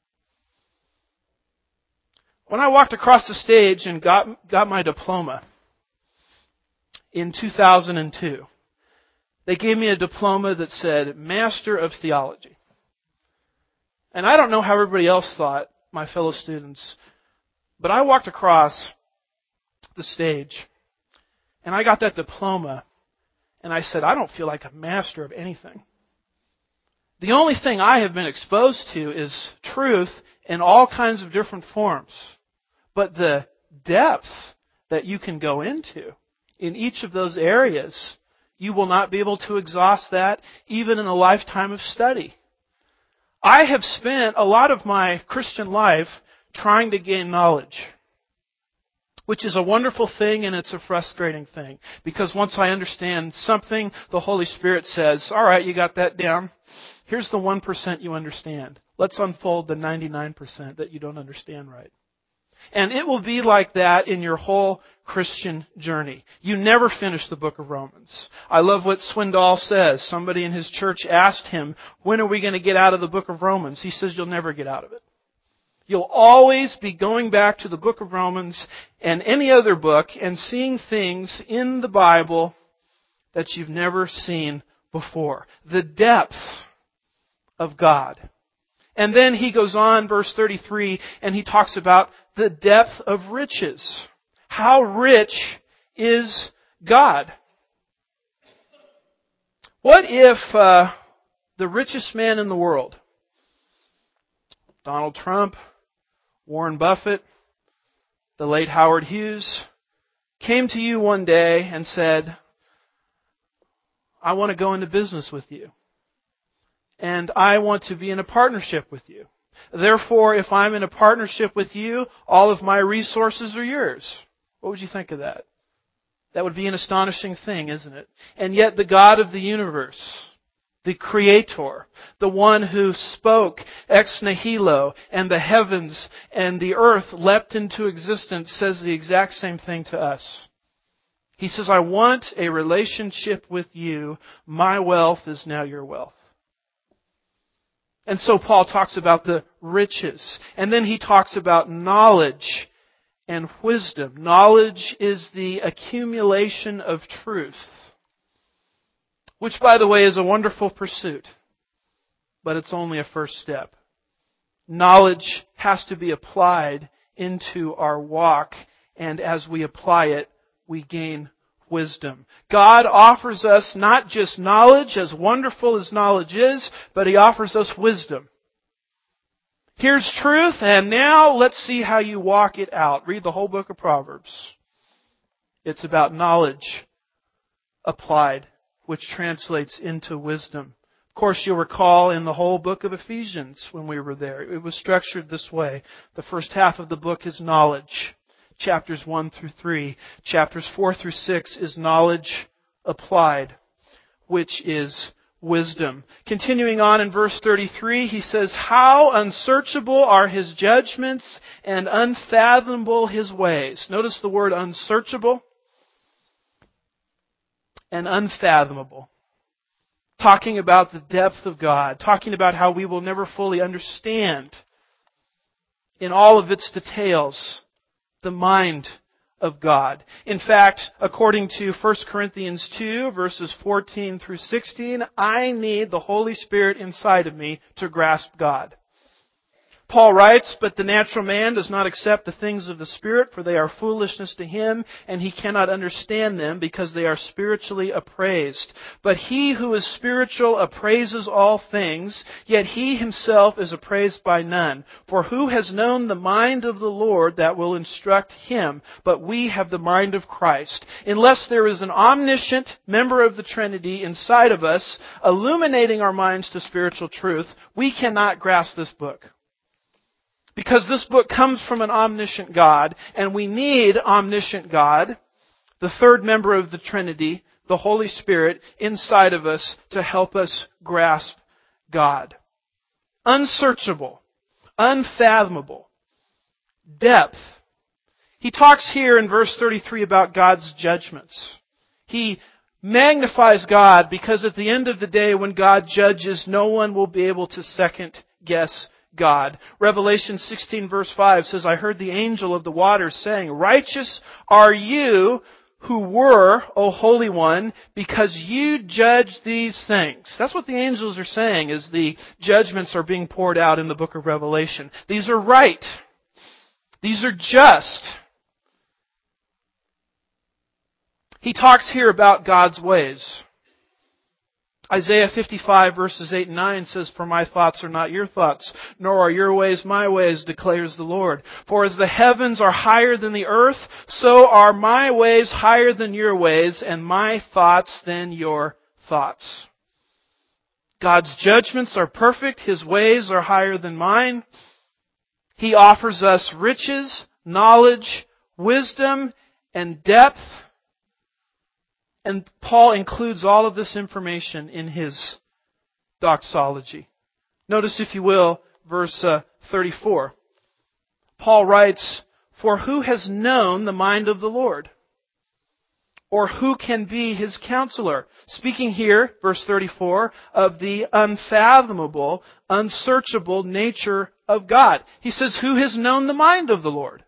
When I walked across the stage and got, got my diploma in two thousand two, they gave me a diploma that said Master of Theology. And I don't know how everybody else thought, my fellow students, but I walked across the stage and I got that diploma and I said, I don't feel like a master of anything. The only thing I have been exposed to is truth in all kinds of different forms. But the depth that you can go into in each of those areas, you will not be able to exhaust that even in a lifetime of study. I have spent a lot of my Christian life trying to gain knowledge, which is a wonderful thing and it's a frustrating thing. Because once I understand something, the Holy Spirit says, all right, you got that down. Here's the one percent you understand. Let's unfold the ninety-nine percent that you don't understand right. And it will be like that in your whole Christian journey. You never finish the book of Romans. I love what Swindoll says. Somebody in his church asked him, when are we going to get out of the book of Romans? He says, you'll never get out of it. You'll always be going back to the book of Romans and any other book and seeing things in the Bible that you've never seen before. The depth of God. And then he goes on, verse thirty-three, and he talks about the depth of riches. How rich is God? What if uh, the richest man in the world, Donald Trump, Warren Buffett, the late Howard Hughes, came to you one day and said, I want to go into business with you. And I want to be in a partnership with you. Therefore, if I'm in a partnership with you, all of my resources are yours. What would you think of that? That would be an astonishing thing, isn't it? And yet the God of the universe the Creator, the one who spoke ex nihilo, and the heavens and the earth leapt into existence, says the exact same thing to us. He says, I want a relationship with you. My wealth is now your wealth. And so Paul talks about the riches. And then he talks about knowledge and wisdom. Knowledge is the accumulation of truth, which, by the way, is a wonderful pursuit, but it's only a first step. Knowledge has to be applied into our walk, and as we apply it, we gain wisdom. God offers us not just knowledge, as wonderful as knowledge is, but He offers us wisdom. Here's truth, and now let's see how you walk it out. Read the whole book of Proverbs. It's about knowledge applied, which translates into wisdom. Of course, you'll recall in the whole book of Ephesians when we were there, it was structured this way. The first half of the book is knowledge. Chapters one through three. Chapters four through six is knowledge applied, which is wisdom. Continuing on in verse thirty-three, he says, how unsearchable are His judgments and unfathomable His ways. Notice the word unsearchable and unfathomable. Talking about the depth of God. Talking about how we will never fully understand in all of its details the mind of God. In fact, according to First Corinthians two, verses fourteen through sixteen, I need the Holy Spirit inside of me to grasp God. Paul writes, but the natural man does not accept the things of the Spirit, for they are foolishness to him, and he cannot understand them because they are spiritually appraised. But he who is spiritual appraises all things, yet he himself is appraised by none. For who has known the mind of the Lord that will instruct him? But we have the mind of Christ. Unless there is an omniscient member of the Trinity inside of us, illuminating our minds to spiritual truth, we cannot grasp this book. Because this book comes from an omniscient God, and we need omniscient God, the third member of the Trinity, the Holy Spirit, inside of us to help us grasp God. Unsearchable, unfathomable, depth. He talks here in verse thirty-three about God's judgments. He magnifies God because at the end of the day when God judges, no one will be able to second guess God. Revelation sixteen verse five says, I heard the angel of the waters saying, righteous are you who were, O Holy One, because you judge these things. That's what the angels are saying as the judgments are being poured out in the book of Revelation. These are right. These are just. He talks here about God's ways. Isaiah fifty-five verses eight and nine says, for my thoughts are not your thoughts, nor are your ways my ways, declares the Lord. For as the heavens are higher than the earth, so are my ways higher than your ways, and my thoughts than your thoughts. God's judgments are perfect. His ways are higher than mine. He offers us riches, knowledge, wisdom, and depth. And Paul includes all of this information in his doxology. Notice, if you will, verse uh, thirty-four. Paul writes, for who has known the mind of the Lord? Or who can be His counselor? Speaking here, verse thirty-four, of the unfathomable, unsearchable nature of God. He says, who has known the mind of the Lord?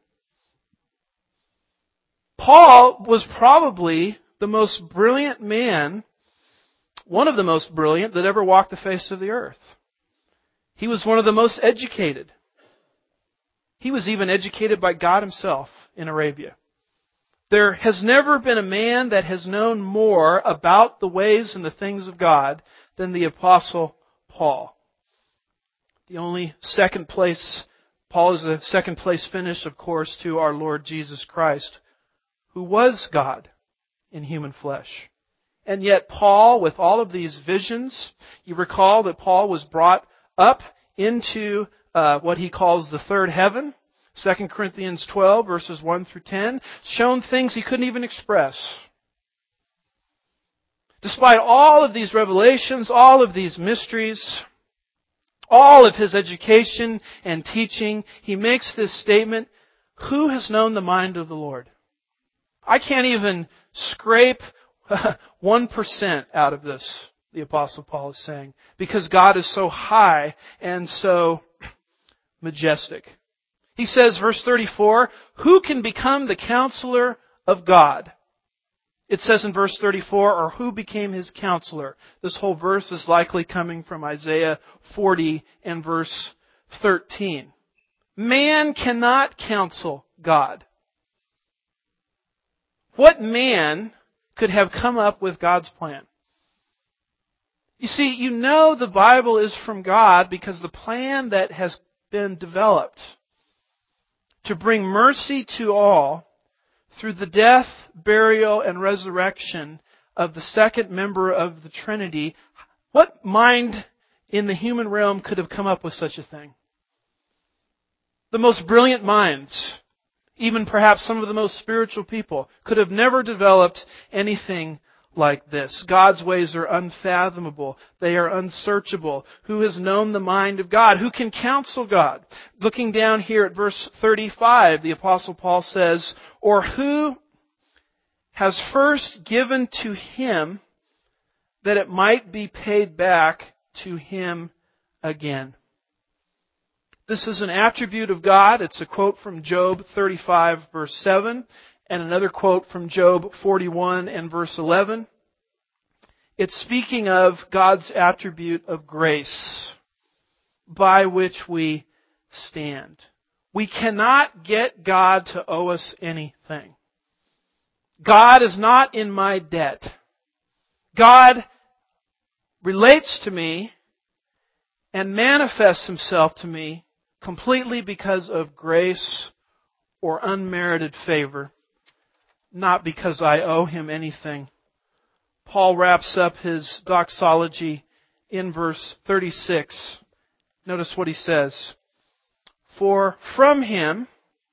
Paul was probably the most brilliant man, one of the most brilliant that ever walked the face of the earth. He was one of the most educated. He was even educated by God Himself in Arabia. There has never been a man that has known more about the ways and the things of God than the Apostle Paul. The only second place, Paul is a second place finish, of course, to our Lord Jesus Christ, who was God in human flesh. And yet Paul, with all of these visions, you recall that Paul was brought up into uh, what he calls the third heaven. Second Corinthians twelve, verses one through ten, shown things he couldn't even express. Despite all of these revelations, all of these mysteries, all of his education and teaching, he makes this statement, who has known the mind of the Lord? I can't even scrape one percent out of this, the Apostle Paul is saying, because God is so high and so majestic. He says, verse thirty-four, who can become the counselor of God? It says in verse thirty-four, or who became his counselor? This whole verse is likely coming from Isaiah forty and verse thirteen. Man cannot counsel God. What man could have come up with God's plan? You see, you know the Bible is from God because the plan that has been developed to bring mercy to all through the death, burial, and resurrection of the second member of the Trinity, what mind in the human realm could have come up with such a thing? The most brilliant minds, even perhaps some of the most spiritual people, could have never developed anything like this. God's ways are unfathomable. They are unsearchable. Who has known the mind of God? Who can counsel God? Looking down here at verse thirty-five, the Apostle Paul says, or who has first given to him that it might be paid back to him again. This is an attribute of God. It's a quote from Job thirty-five, verse seven, and another quote from Job forty-one and verse eleven. It's speaking of God's attribute of grace, by which we stand. We cannot get God to owe us anything. God is not in my debt. God relates to me and manifests himself to me completely because of grace or unmerited favor, not because I owe him anything. Paul wraps up his doxology in verse thirty-six. Notice what he says. For from him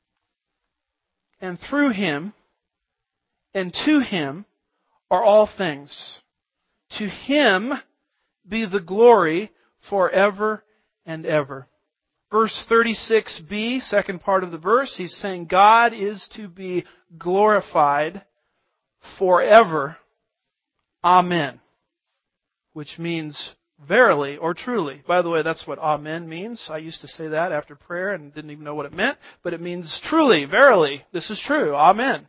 and through him and to him are all things. To him be the glory forever and ever. Verse thirty-six b, second part of the verse, he's saying God is to be glorified forever. Amen. Which means verily or truly. By the way, that's what amen means. I used to say that after prayer and didn't even know what it meant. But it means truly, verily. This is true. Amen.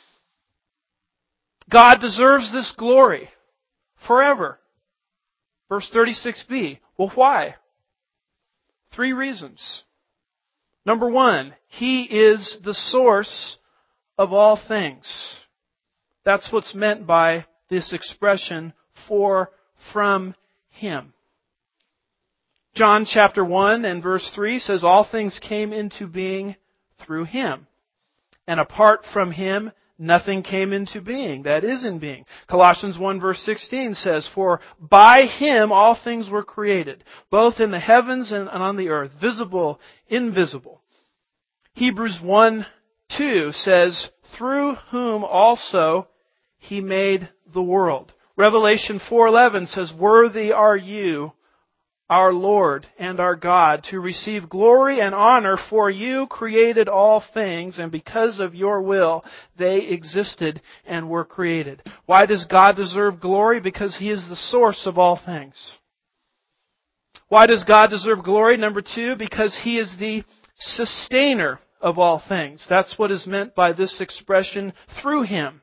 God deserves this glory forever. Verse thirty-six b. Well, why? Three reasons. Number one, He is the source of all things. That's what's meant by this expression, for from Him. John chapter one and verse three says, all things came into being through Him. And apart from Him, nothing came into being that is in being. Colossians one verse sixteen says, for by Him all things were created, both in the heavens and on the earth, visible, invisible. Hebrews one two says, through whom also He made the world. Revelation four eleven says, worthy are you, our Lord and our God, to receive glory and honor, for you created all things, and because of your will they existed and were created. Why does God deserve glory? Because He is the source of all things. Why does God deserve glory? Number two, because He is the sustainer of all things. That's what is meant by this expression, through Him.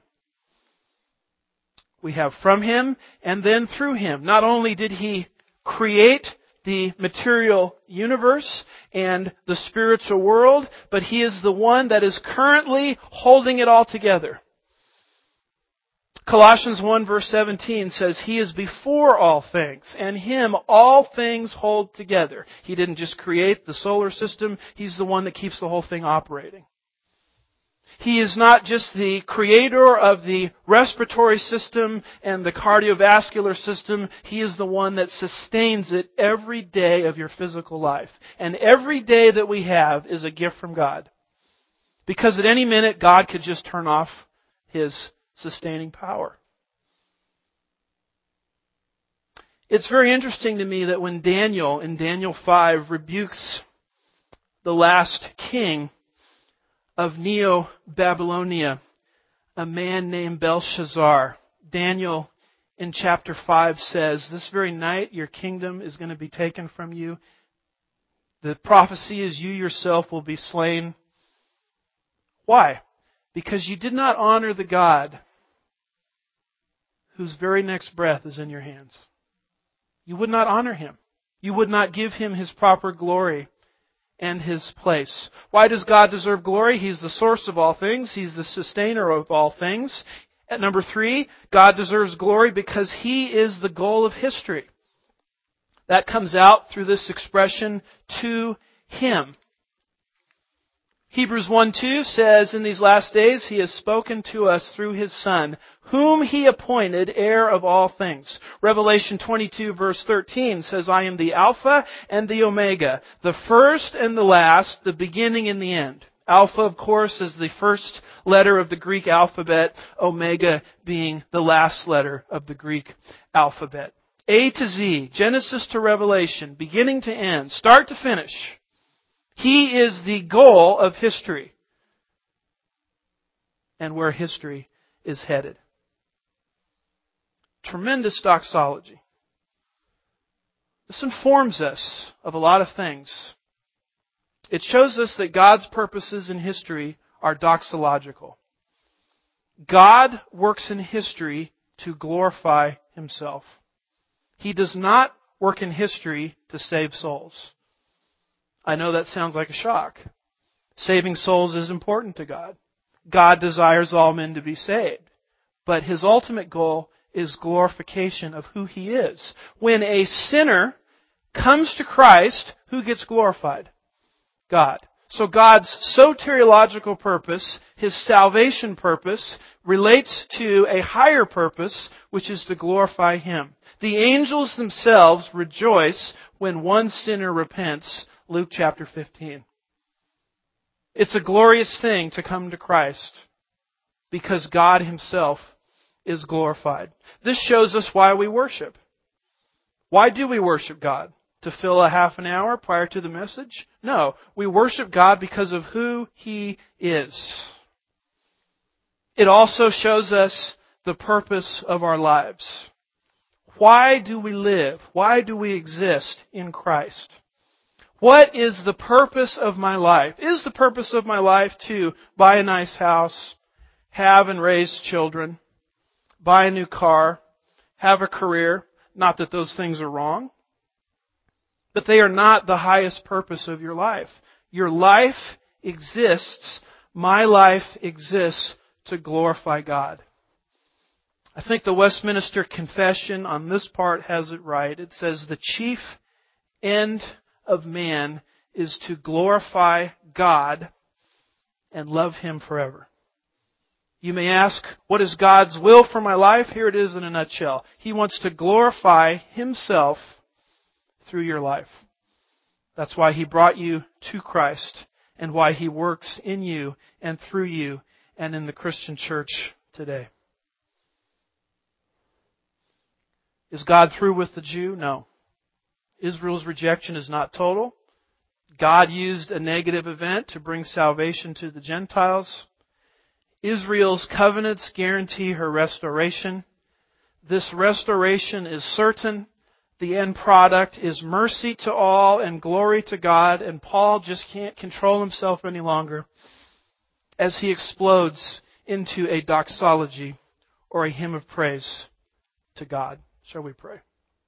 We have from Him and then through Him. Not only did He create the material universe and the spiritual world, but He is the one that is currently holding it all together. Colossians one verse seventeen says, He is before all things, and Him all things hold together. He didn't just create the solar system, He's the one that keeps the whole thing operating. He is not just the creator of the respiratory system and the cardiovascular system. He is the one that sustains it every day of your physical life. And every day that we have is a gift from God. Because at any minute, God could just turn off His sustaining power. It's very interesting to me that when Daniel, in Daniel five, rebukes the last king of Neo-Babylonia, a man named Belshazzar, Daniel in chapter five says, "This very night your kingdom is going to be taken from you. The prophecy is you yourself will be slain." Why? Because you did not honor the God whose very next breath is in your hands. You would not honor Him. You would not give Him His proper glory and His place. Why does God deserve glory? He's the source of all things. He's the sustainer of all things. At number three, God deserves glory because He is the goal of history. That comes out through this expression, "to Him." Hebrews one two says, "In these last days He has spoken to us through His Son, whom He appointed heir of all things." Revelation twenty-two verse thirteen says, "I am the Alpha and the Omega, the first and the last, the beginning and the end." Alpha, of course, is the first letter of the Greek alphabet, Omega being the last letter of the Greek alphabet. A to Z, Genesis to Revelation, beginning to end, start to finish. He is the goal of history and where history is headed. Tremendous doxology. This informs us of a lot of things. It shows us that God's purposes in history are doxological. God works in history to glorify Himself. He does not work in history to save souls. I know that sounds like a shock. Saving souls is important to God. God desires all men to be saved. But His ultimate goal is glorification of who He is. When a sinner comes to Christ, who gets glorified? God. So God's soteriological purpose, His salvation purpose, relates to a higher purpose, which is to glorify Him. The angels themselves rejoice when one sinner repents, Luke chapter fifteen. It's a glorious thing to come to Christ because God Himself is glorified. This shows us why we worship. Why do we worship God? To fill a half an hour prior to the message? No. We worship God because of who He is. It also shows us the purpose of our lives. Why do we live? Why do we exist in Christ? What is the purpose of my life? Is the purpose of my life to buy a nice house, have and raise children, buy a new car, have a career? Not that those things are wrong. But they are not the highest purpose of your life. Your life exists, my life exists to glorify God. I think the Westminster Confession on this part has it right. It says the chief end of man is to glorify God and love Him forever. You may ask, what is God's will for my life? Here it is in a nutshell. He wants to glorify Himself through your life. That's why He brought you to Christ and why He works in you and through you and in the Christian church today. Is God through with the Jew? No. Israel's rejection is not total. God used a negative event to bring salvation to the Gentiles. Israel's covenants guarantee her restoration. This restoration is certain. The end product is mercy to all and glory to God, and Paul just can't control himself any longer as he explodes into a doxology or a hymn of praise to God. Shall we pray?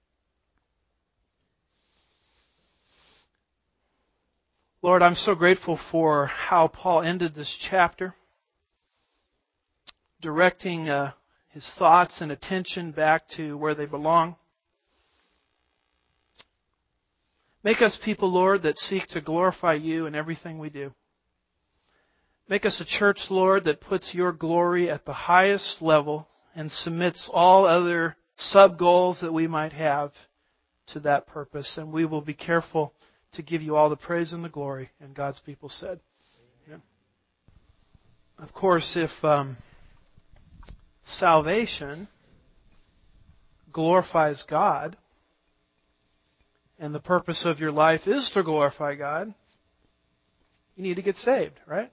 Lord, I'm so grateful for how Paul ended this chapter, directing uh, his thoughts and attention back to where they belong. Make us people, Lord, that seek to glorify You in everything we do. Make us a church, Lord, that puts Your glory at the highest level and submits all other sub-goals that we might have to that purpose. And we will be careful to give You all the praise and the glory. And God's people said. Amen. Of course, if um, salvation glorifies God, and the purpose of your life is to glorify God, you need to get saved, right?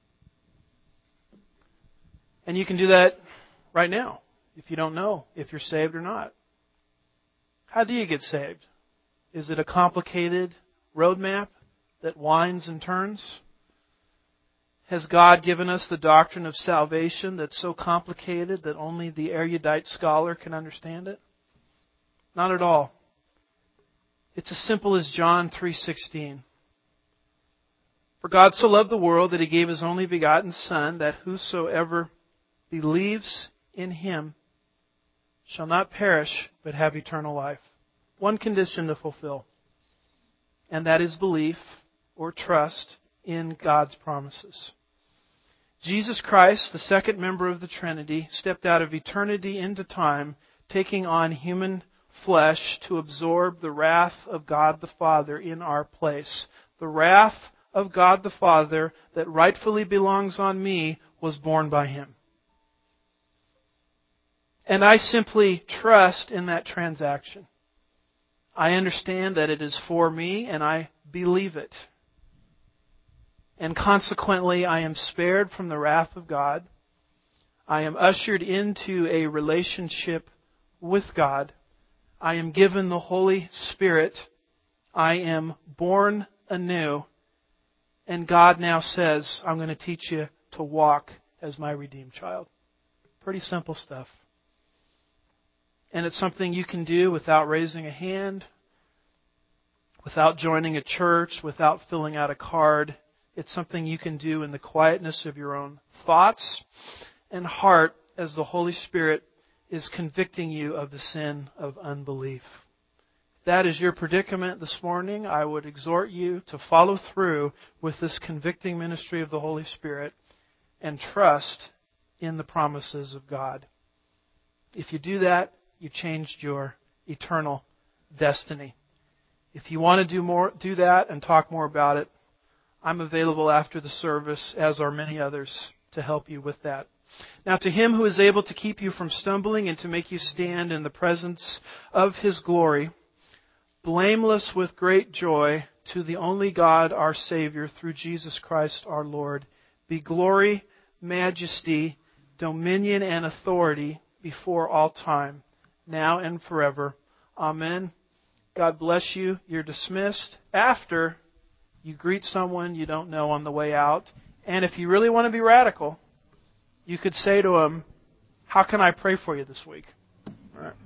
And you can do that right now if you don't know if you're saved or not. How do you get saved? Is it a complicated roadmap that winds and turns? Has God given us the doctrine of salvation that's so complicated that only the erudite scholar can understand it? Not at all. It's as simple as John three sixteen. For God so loved the world that He gave His only begotten Son, that whosoever believes in Him shall not perish, but have eternal life. One condition to fulfill, and that is belief or trust in God's promises. Jesus Christ, the second member of the Trinity, stepped out of eternity into time, taking on human flesh to absorb the wrath of God the Father in our place. The wrath of God the Father that rightfully belongs on me was borne by Him. And I simply trust in that transaction. I understand that it is for me, and I believe it. And consequently, I am spared from the wrath of God. I am ushered into a relationship with God. I am given the Holy Spirit. I am born anew. And God now says, I'm going to teach you to walk as my redeemed child. Pretty simple stuff. And it's something you can do without raising a hand, without joining a church, without filling out a card. It's something you can do in the quietness of your own thoughts and heart as the Holy Spirit is convicting you of the sin of unbelief. If that is your predicament this morning, I would exhort you to follow through with this convicting ministry of the Holy Spirit and trust in the promises of God. If you do that, you've changed your eternal destiny. If you want to do more, do that and talk more about it, I'm available after the service, as are many others, to help you with that. Now, to Him who is able to keep you from stumbling and to make you stand in the presence of His glory, blameless with great joy, to the only God, our Savior, through Jesus Christ our Lord, be glory, majesty, dominion, and authority before all time, now and forever. Amen. God bless you. You're dismissed after you greet someone you don't know on the way out. And if you really want to be radical, you could say to them, how can I pray for you this week? All right.